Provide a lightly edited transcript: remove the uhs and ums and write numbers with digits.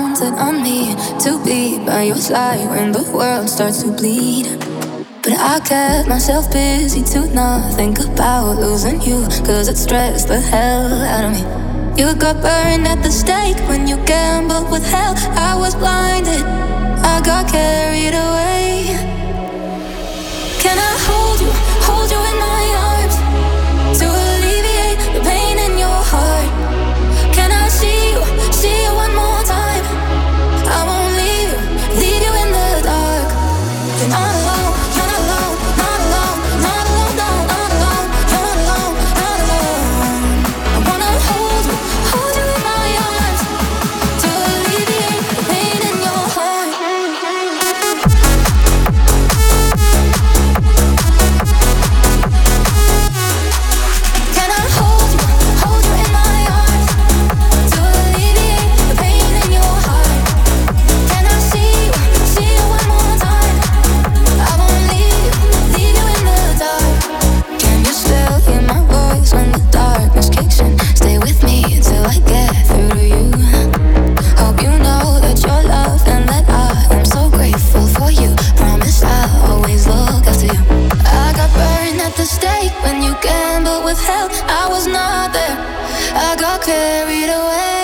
counted on me to be by your side when the world starts to bleed. But I kept myself busy to not think about losing you, cause it stressed the hell out of me. You got burned at the stake when you gambled with hell. I was blinded, I got carried away. Can I hold you in my arms to alleviate the pain in your heart? Can I see you one more time? I won't leave you in the dark. You're not alone, you're not alone, not alone, not alone, no, not alone, you're not alone, not alone. I wanna hold you in my arms to alleviate the pain in your heart. Can I hold you in my arms to alleviate the pain in your heart? Can I see you one more time? I won't leave you in the dark. Can you still hear my voice when the darkness kicks in? Stay with me till I get through to you. Hope you know that you're loved and that I am so grateful for you. Promise I'll always look after you. I got burned at the stake when you gambled with hell. I was not there, I got carried away.